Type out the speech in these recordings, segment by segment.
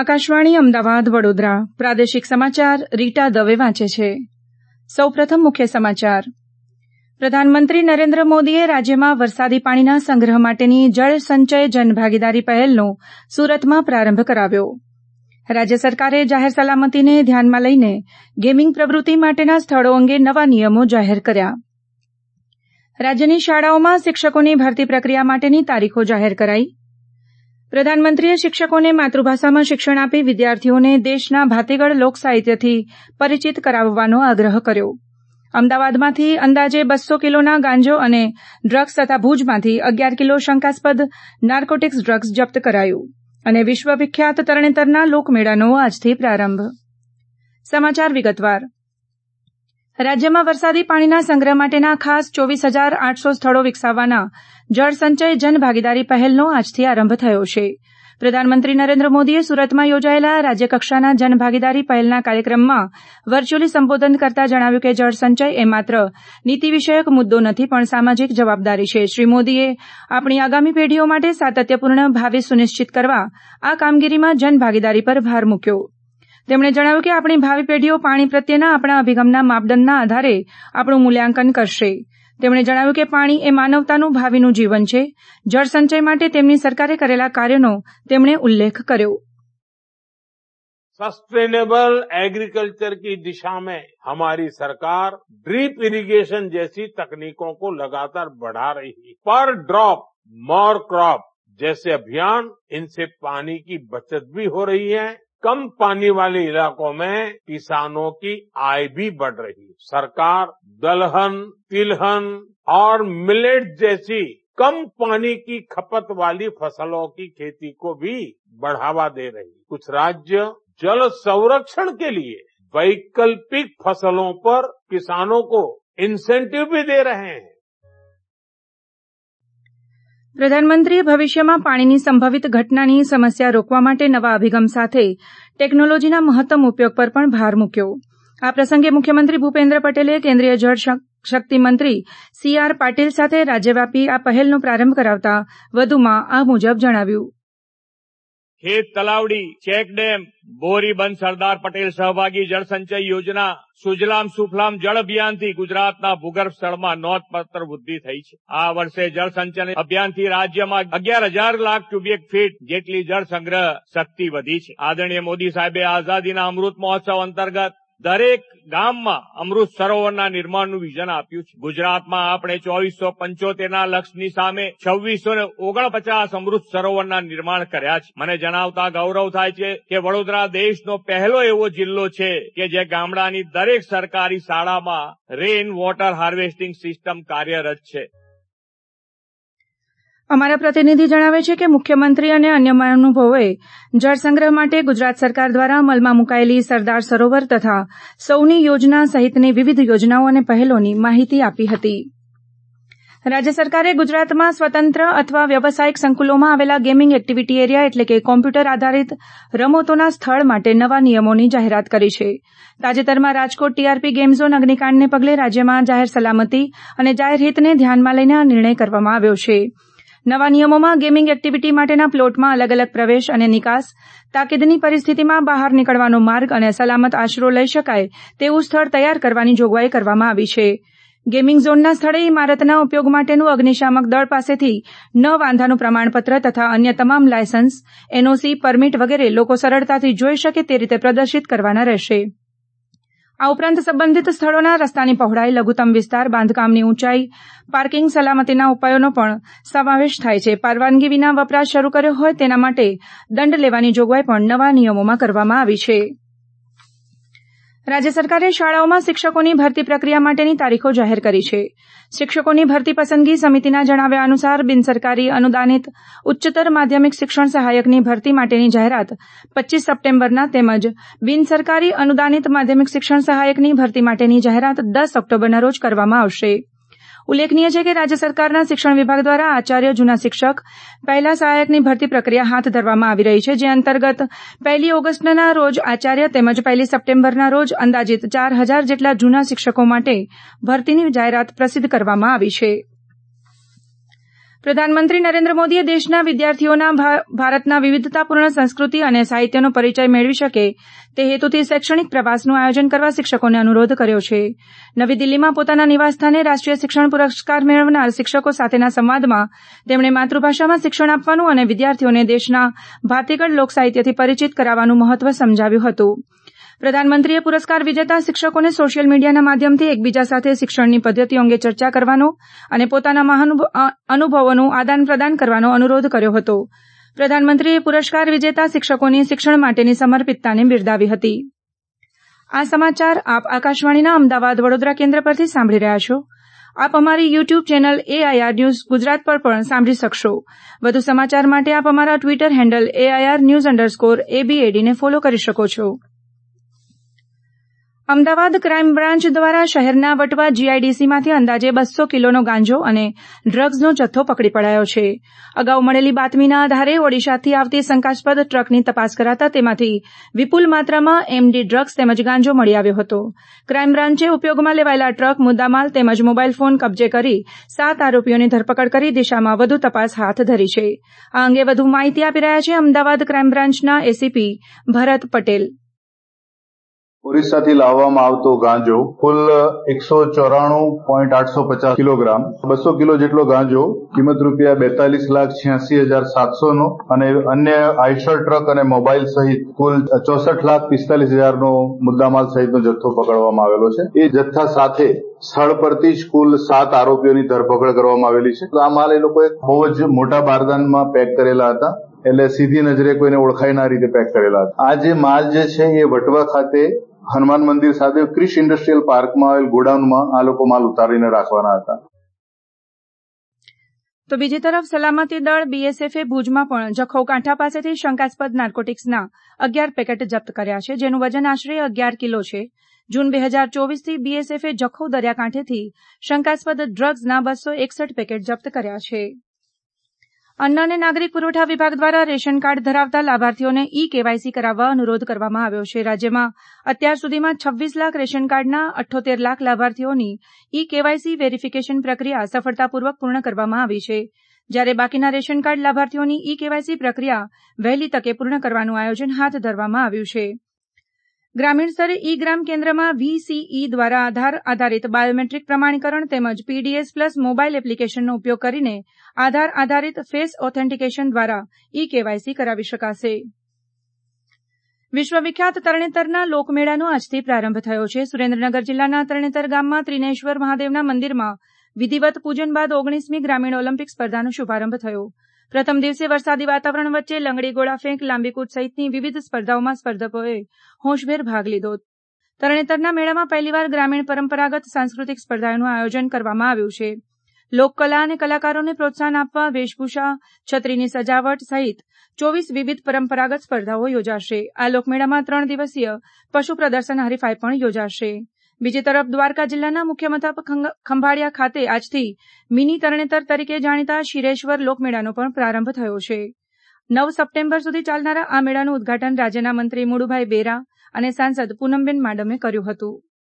આકાશવાણી અમદાવાદ વડોદરા પ્રાદેશિક સમાચાર રીટા દવે વાંચે છે. સૌપ્રથમ મુખ્ય સમાચાર. પ્રધાનમંત્રી નરેન્દ્ર મોદીએ રાજ્યમાં વરસાદી પાણીના સંગ્રહ માટેની જળ સંચય જનભાગીદારી પહેલનો સુરતમાં પ્રારંભ કરાવ્યો. રાજ્ય સરકારે જાહેર સલામતીને ધ્યાનમાં લઈને ગેમિંગ પ્રવૃત્તિ માટેના સ્થળો અંગે નવા નિયમો જાહેર કર્યા. રાજ્યની શાળાઓમાં શિક્ષકોની ભરતી પ્રક્રિયા માટેની તારીખો જાહેર કરાઈ. પ્રધાનમંત્રીએ શિક્ષકોને માતૃભાષામાં શિક્ષણ આપી વિદ્યાર્થીઓને દેશના ભાતીગળ લોકસાહિત્યથી પરિચિત કરાવવાનો આગ્રહ કર્યો. અમદાવાદમાંથી અંદાજે 200 કિલોના ગાંજો અને ડ્રગ્સ તથા ભુજમાંથી 11 કિલો શંકાસ્પદ નાર્કોટિક્સ ડ્રગ્સ જપ્ત કરાયું. અને વિશ્વ વિખ્યાત તરણેતરના લોકમેળાનો આજથી પ્રારંભ. સમાચાર વિગતવાર. રાજ્યમાં વરસાદી પાણીના સંગ્રહ માટેના ખાસ 24,800 સ્થળો વિકસાવવાના જળ સંચય જનભાગીદારી પહેલનો આજથી આરંભ થયો છે. પ્રધાનમંત્રી નરેન્દ્ર મોદીએ સુરતમાં યોજાયેલા રાજ્યકક્ષાના જનભાગીદારી પહેલના કાર્યક્રમમાં વર્ચ્યુઅલી સંબોધન કરતા જણાવ્યું કે જળ સંચય એ માત્ર નીતિ વિષયક મુદ્દો નથી પણ સામાજિક જવાબદારી છે. શ્રી મોદીએ આપણી આગામી પેઢીઓ માટે સાતત્યપૂર્ણ ભાવિ સુનિશ્ચિત કરવા આ કામગીરીમાં જનભાગીદારી પર ભાર મૂક્યો. તેમણે જણાવ્યું કે આપણી ભાવિ પેઢીઓ પાણી પ્રત્યેના આપણા અભિગમના માપદંડના આધારે આપણું મૂલ્યાંકન કરશે. તેમણે જણાવ્યું કે પાણી એ માનવતાનું ભાવિનું જીવન છે. જળ સંચય માટે તેમની સરકારે કરેલા કાર્યોનો તેમણે ઉલ્લેખ કર્યો. सस्टेनेबल एग्रीकल्चर की दिशा में हमारी सरकार ड्रिप इरिगेशन जैसी तकनीकों को लगातार बढ़ा रही है. पर ड्रॉप मोर क्रॉप जैसे अभियान, इनसे पानी की बचत भी हो रही है. कम पानी वाले इलाकों में किसानों की आय भी बढ़ रही है. सरकार दलहन, तिलहन और मिलेट जैसी कम पानी की खपत वाली फसलों की खेती को भी बढ़ावा दे रही है. कुछ राज्य जल संरक्षण के लिए वैकल्पिक फसलों पर किसानों को इंसेंटिव भी दे रहे हैं. પ્રધાનમંત્રીએ ભવિષ્યમાં પાણીની સંભવિત ઘટનાની સમસ્યા રોકવા માટે નવા અભિગમ સાથે ટેકનોલોજીના મહત્તમ ઉપયોગ પર પણ ભાર મૂક્યો. આ પ્રસંગે મુખ્યમંત્રી ભૂપેન્દ્ર પટેલે કેન્દ્રીય જળ શક્તિ મંત્રી CR પાટીલ સાથે રાજ્યવ્યાપી આ પહેલનો પ્રારંભ કરાવતા વધુમાં આ મુજબ જણાવ્યું. ખેત તલાવડી, ચેક ડેમ, બોરી બંધ સરદાર પટેલ સહભાગી જળ સંચય યોજના, સુજલામ સુફલામ જળ અભિયાનથી ગુજરાતના ભૂગર્ભ સ્થળમાં નોંધપાત્ર વૃદ્ધિ થઈ છે. આ વર્ષે જળ સંચય અભિયાનથી રાજ્યમાં 11,000 લાખ ક્યુબિક ફીટ જેટલી જળ સંગ્રહ શક્તિ વધી છે. આદરણીય મોદી સાહેબે આઝાદીના અમૃત મહોત્સવ અંતર્ગત દરેક ગામમાં અમૃત સરોવરના નિર્માણનું વિઝન આપ્યું છે. ગુજરાતમાં આપણે 2475ના લક્ષ્યની સામે 2649 અમૃત સરોવરના નિર્માણ કર્યા છે. મને જણાવતા ગૌરવ થાય છે કે વડોદરા દેશનો પહેલો એવો જિલ્લો છે કે જે ગામડાની દરેક સરકારી શાળામાં રેઇન વોટર હાર્વેસ્ટિંગ સિસ્ટમ કાર્યરત છે. અમારા પ્રતિનિધિ જણાવે છે કે મુખ્યમંત્રી અને અન્ય મહાનુભાવોએ જળ સંગ્રહ માટે ગુજરાત સરકાર દ્વારા અમલમાં મુકાયેલી સરદાર સરોવર તથા સૌની યોજના સહિતની વિવિધ યોજનાઓ અને પહેલોની માહિતી આપી હતી. રાજ્ય સરકારે ગુજરાતમાં સ્વતંત્ર અથવા વ્યવસાયિક સંકુલોમાં આવેલા ગેમિંગ એક્ટિવિટી એરિયા એટલે કે કોમ્પ્યુટર આધારિત રમતોના સ્થળ માટે નવા નિયમોની જાહેરાત કરી છે. તાજેતરમાં રાજકોટ TRP ગેમ ઝોન અગ્નિકાંડને પગલે રાજ્યમાં જાહેર સલામતી અને જાહેર હિતને ધ્યાનમાં લઈને આ નિર્ણય કરવામાં આવ્યો છે. નવા નિયમોમાં ગેમિંગ એક્ટિવિટી માટેના પ્લોટમાં અલગ અલગ પ્રવેશ અને નિકાસ, તાકીદની પરિસ્થિતિમાં બહાર નીકળવાનો માર્ગ અને સલામત આશરો લઈ શકાય તેવું સ્થળ તૈયાર કરવાની જોગવાઈ કરવામાં આવી છે. ગેમિંગ ઝોનના સ્થળે ઇમારતના ઉપયોગ માટેનું અગ્નિશામક દળ પાસેથી ન વાંધાનું પ્રમાણપત્ર તથા અન્ય તમામ લાયસન્સ, NOC, પરમિટ વગેરે લોકો સરળતાથી જોઈ શકે તે રીતે પ્રદર્શિત કરવાના રહેશે. આ ઉપરાંત સંબંધિત સ્થળોના રસ્તાની પહોળાઈ, લઘુત્તમ વિસ્તાર, બાંધકામની ઊંચાઈ, પાર્કિંગ સલામતીના ઉપાયોનો પણ સમાવેશ થાય છે. પરવાનગી વિના વપરાશ શરૂ કર્યો હોય તેના માટે દંડ લેવાની જોગવાઈ પણ નવા નિયમોમાં કરવામાં આવી છે. રાજ્ય સરકારે શાળાઓમાં શિક્ષકોની ભરતી પ્રક્રિયા માટેની તારીખો જાહેર કરી છે. શિક્ષકોની ભરતી પસંદગી સમિતિના જણાવ્યા અનુસાર બિનસરકારી અનુદાનિત ઉચ્ચતર માધ્યમિક શિક્ષણ સહાયકની ભરતી માટેની જાહેરાત 25 સપ્ટેમ્બરના તેમજ બિનસરકારી અનુદાનિત માધ્યમિક શિક્ષણ સહાયકની ભરતી માટેની જાહેરાત 10 ઓક્ટોબરના રોજ કરવામાં આવશે. ઉલ્લેખનીય છે કે રાજ્ય સરકારના શિક્ષણ વિભાગ દ્વારા આચાર્ય, જૂના શિક્ષક, પહેલા સહાયકની ભરતી પ્રક્રિયા હાથ ધરવામાં આવી રહી છે, જે અંતર્ગત 1 ઓગસ્ટના રોજ આચાર્ય તેમજ 1 સપ્ટેમ્બરના રોજ અંદાજિત 4,000 જેટલા જૂના શિક્ષકો માટે ભરતીની જાહેરાત પ્રસિદ્ધ કરવામાં આવી છે. પ્રધાનમંત્રી નરેન્દ્ર મોદીએ દેશના વિદ્યાર્થીઓના ભારતના વિવિધતાપૂર્ણ સંસ્કૃતિ અને સાહિત્યનો પરિચય મેળવી શકે તે હેતુથી શૈક્ષણિક પ્રવાસનું આયોજન કરવા શિક્ષકોને અનુરોધ કર્યો છે. નવી દિલ્હીમાં પોતાના નિવાસસ્થાને રાષ્ટ્રીય શિક્ષણ પુરસ્કાર મેળવનાર શિક્ષકો સાથેના સંવાદમાં તેમણે માતૃભાષામાં શિક્ષણ આપવાનું અને વિદ્યાર્થીઓને દેશના ભાતીગળ લોકસાહિત્યથી પરિચિત કરાવવાનું મહત્વ સમજાવ્યું હતું. પ્રધાનમંત્રીએ પુરસ્કાર વિજેતા શિક્ષકોને સોશિયલ મીડિયાના માધ્યમથી એકબીજા સાથે શિક્ષણની પદ્ધતિઓ અંગે ચર્ચા કરવાનો અને પોતાના અનુભવોનું આદાન પ્રદાન કરવાનો અનુરોધ કર્યો હતો. પ્રધાનમંત્રીએ પુરસ્કાર વિજેતા શિક્ષકોની શિક્ષણ માટેની સમર્પિતતાને બિરદાવી હતી. આ સમાચાર આપ આકાશવાણીના અમદાવાદ વડોદરા કેન્દ્ર પરથી સાંભળી રહ્યા છો. આપ અમારી YouTube channel AIR news Gujarat પર પણ સાંભળી શકશો. વધુ સમાચાર માટે આપ અમારા ટ્વિટર હેન્ડલ AIR_ABAD ને ફોલો કરી શકો છો. અમદાવાદ ક્રાઇમ બ્રાન્ચ દ્વારા શહેરના વટવા GIDCમાંથી અંદાજે 200 કિલોનો ગાંજો અને ડ્રગ્સનો જથ્થો પકડી પડાયો છે. અગાઉ મળેલી બાતમીના આધારે ઓડિશાથી આવતી શંકાસ્પદ ટ્રકની તપાસ કરાતા તેમાંથી વિપુલ માત્રામાં MD ડ્રગ્સ તેમજ ગાંજો મળી આવ્યો હતો. ક્રાઇમ બ્રાન્ચે ઉપયોગમાં લેવાયેલા ટ્રક, મુદ્દામાલ તેમજ મોબાઈલ ફોન કબજે કરી 7 આરોપીઓની ધરપકડ કરી દિશામાં વધુ તપાસ હાથ ધરી છે. આ અંગે વધુ માહિતી આપી રહ્યા છે અમદાવાદ ક્રાઇમ બ્રાન્ચના ACP ભરત પટેલ. ઓરિસ્સાથી લાવવામાં આવતો ગાંજો કુલ 194.850 કિલોગ્રામ, 200 કિલો જેટલો ગાંજો કિંમત રૂપિયા 42,86,700 અને અન્ય આઈશર ટ્રક અને મોબાઈલ સહિત કુલ 64,45,000 મુદ્દામાલ સહિતનો જથ્થો પકડવામાં આવેલો છે. એ જથ્થા સાથે સ્થળ પરથી જ કુલ 7 આરોપીઓની ધરપકડ કરવામાં આવેલી છે. આ માલ એ લોકોએ બહુ જ મોટા બારદાનમાં પેક કરેલા હતા, એટલે સીધી નજરે કોઈને ઓળખાય ના રીતે પેક કરેલા હતા. આ જે માલ જે છે એ વટવા ખાતે હનુમાન મંદિર સાથે ક્રિશ ઇન્ડસ્ટ્રીયલ પાર્કમાં આવેલ ગોડાઉનમાં આ લોકો માલ ઉતારીને રાખવાના હતા. તો બીજી તરફ સલામતી દળ BSFએ ભુજમાં પણ જખૌ કાંઠા પાસેથી શંકાસ્પદ નાર્કોટિક્સના 11 પેકેટ જપ્ત કર્યા છે, જેનું વજન આશરે 11 કિલો છે. જૂન 2024થી BSFએ જખૌ દરિયાકાંઠેથી શંકાસ્પદ ડ્રગ્સના 261 પેકેટ જપ્ત કર્યા છે. અન્ન અને નાગરિક પુરવઠા વિભાગ દ્વારા રેશન કાર્ડ ધરાવતા લાભાર્થીઓને KYC કરાવવા અનુરોધ કરવામાં આવ્યો છે. રાજ્યમાં અત્યાર સુધીમાં 26 લાખ રેશન કાર્ડના 78 લાખ લાભાર્થીઓની KYC વેરિફિકેશન પ્રક્રિયા સફળતાપૂર્વક પૂર્ણ કરવામાં આવી છે, જ્યારે બાકીના રેશન કાર્ડ લાભાર્થીઓની KYC પ્રક્રિયા વહેલી તકે પૂર્ણ કરવાનું આયોજન હાથ ધરવામાં આવ્યું છે. ગ્રામીણ સ્તરે ગ્રામ કેન્દ્રમાં VCE દ્વારા આધાર આધારિત બાયોમેટ્રિક પ્રમાણીકરણ તેમજ PDS પ્લસ મોબાઈલ એપ્લિકેશનનો ઉપયોગ કરીને આધાર આધારિત ફેસ ઓથેન્ટિકેશન દ્વારા KYC કરાવી શકાશે. વિશ્વવિખ્યાત તરણેતરના લોકમેળાનો આજથી પ્રારંભ થયો છે. સુરેન્દ્રનગર જિલ્લાના તરણેતર ગામમાં ત્રિનેશ્વર મહાદેવના મંદિરમાં વિધિવત પૂજન બાદ 19મી ગ્રામીણ ઓલિમ્પિક સ્પર્ધાનો શુભારંભ થયો. પ્રથમ દિવસે વરસાદી વાતાવરણ વચ્ચે લંગડી, ગોળા ફેંક, લાંબી કૂદ સહિતની વિવિધ સ્પર્ધાઓમાં સ્પર્ધકોએ હોંશભેર ભાગ લીધો. તરણેતરના મેળામાં પહેલીવાર ગ્રામીણ પરંપરાગત સાંસ્કૃતિક સ્પર્ધાઓનું આયોજન કરવામાં આવ્યું છે. લોકકલા અને કલાકારોને પ્રોત્સાહન આપવા વેશભૂષા, છત્રીની સજાવટ સહિત 24 વિવિધ પરંપરાગત સ્પર્ધાઓ યોજાશે. આ લોકમેળામાં 3 દિવસીય પશુ પ્રદર્શન હરીફાઈ પણ યોજાશે. બીજી તરફ દ્વારકા જિલ્લાના મુખ્ય મથક ખંભાળિયા ખાતે આજથી મિની તરણેતર તરીકે જાણીતા શિરેશ્વર લોકમેળાનો પણ પ્રારંભ થયો છે. 9 સપ્ટેમ્બર સુધી ચાલનારા આ મેળાનું ઉદઘાટન રાજ્યના મંત્રી મુળુભાઈ બેરા અને સાંસદ પૂનમબેન માડમે કર્યું હતું.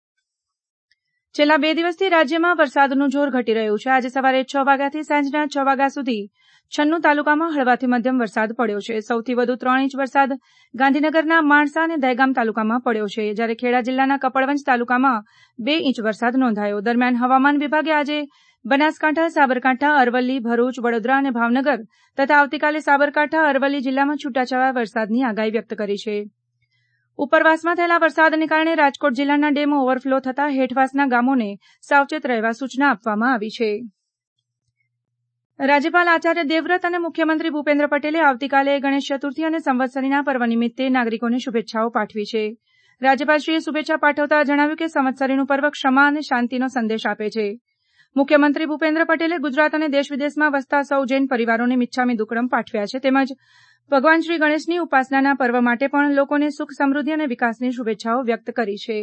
છેલ્લા 2 દિવસથી રાજ્યમાં વરસાદનું જોર ઘટી રહ્યું છે. આજે સવારે 6 વાગ્યાથી સાંજના 6 વાગ્યા સુધી 96 તાલુકામાં હળવાથી મધ્યમ વરસાદ પડ્યો છે. સૌથી વધુ 3 ઇંચ વરસાદ ગાંધીનગરના માણસા અને દહેગામ તાલુકામાં પડ્યો છે, જ્યારે ખેડા જિલ્લાના કપડવંજ તાલુકામાં 2 ઇંચ વરસાદ નોંધાયો. દરમિયાન હવામાન વિભાગે આજે બનાસકાંઠા, સાબરકાંઠા, અરવલ્લી, ભરૂચ, વડોદરા અને ભાવનગર તથા આવતીકાલે સાબરકાંઠા, અરવલ્લી જિલ્લામાં છૂટાછવાયા વરસાદની આગાહી વ્યક્ત કરી છે. ઉપરવાસમાં થયેલા વરસાદને કારણે રાજકોટ જિલ્લાના ડેમો ઓવરફ્લો થતા હેઠવાસના ગામોને સાવચેત રહેવા સૂચના આપવામાં આવી છે. રાજ્યપાલ આચાર્ય દેવવ્રત અને મુખ્યમંત્રી ભૂપેન્દ્ર પટેલે આવતીકાલે ગણેશ ચતુર્થી અને સંવત્સરીના પર્વ નિમિત્તે નાગરિકોને શુભેચ્છાઓ પાઠવી છે. રાજ્યપાલશ્રીએ શુભેચ્છા પાઠવતા જણાવ્યું કે સંવત્સરીનું પર્વ ક્ષમા અને શાંતિનો સંદેશ આપે છે. મુખ્યમંત્રી ભૂપેન્દ્ર પટેલે ગુજરાત અને દેશ વિદેશમાં વસતા સૌ જૈન પરિવારોને મિચ્છામી દુક્કડમ પાઠવ્યા છે. તેમજ ભગવાન શ્રી ગણેશની ઉપાસનાના પર્વ માટે પણ લોકોને સુખ, સમૃદ્ધિ અને વિકાસની શુભેચ્છાઓ વ્યક્ત કરી છે.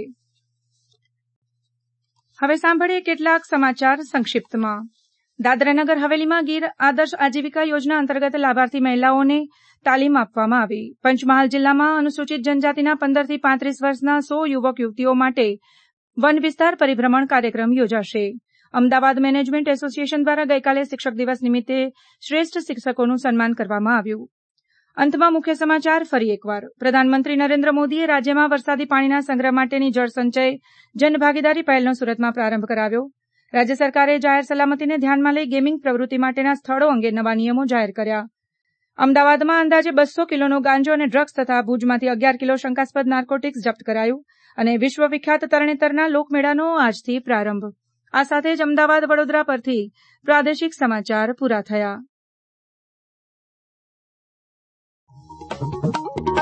હવે સાંભળીએ કેટલાક સમાચાર સંક્ષિપ્તમાં. દાદરાનગર હવેલીમાં ગીર આદર્શ આજીવિકા યોજના અંતર્ગત લાભાર્થી મહિલાઓને તાલીમ આપવામાં આવી. પંચમહાલ જિલ્લામાં અનુસૂચિત જનજાતિના 15 થી 35 વર્ષના 100 યુવક યુવતીઓ માટે વન વિસ્તાર પરિભ્રમણ કાર્યક્રમ યોજાશે. અમદાવાદ મેનેજમેન્ટ એસોસિએશન દ્વારા ગઈકાલે શિક્ષક દિવસ નિમિત્તે શ્રેષ્ઠ શિક્ષકોનું સન્માન કરવામાં આવ્યું. અંતમાં મુખ્ય સમાચાર ફરી એકવાર. પ્રધાનમંત્રી નરેન્દ્ર મોદીએ રાજ્યમાં વરસાદી પાણીના સંગ્રહ માટેની જળસંચય જનભાગીદારી પહેલનો સુરતમાં પ્રારંભ કરાવ્યો. રાજ્ય સરકારે જાહેર સલામતીને ધ્યાનમાં લઈ ગેમિંગ પ્રવૃત્તિ માટેના સ્થળો અંગે નવા નિયમો જાહેર કર્યા. અમદાવાદમાં અંદાજે 200 કિલોનો ગાંજો અને ડ્રગ્સ તથા ભુજમાંથી 11 કિલો શંકાસ્પદ નાર્કોટિક્સ જપ્ત કરાયું અને વિશ્વવિખ્યાત તરણેતરના લોકમેળાનો આજથી પ્રારંભ. આ સાથે જ અમદાવાદ વડોદરા પરથી પ્રાદેશિક સમાચાર પૂરા થયા.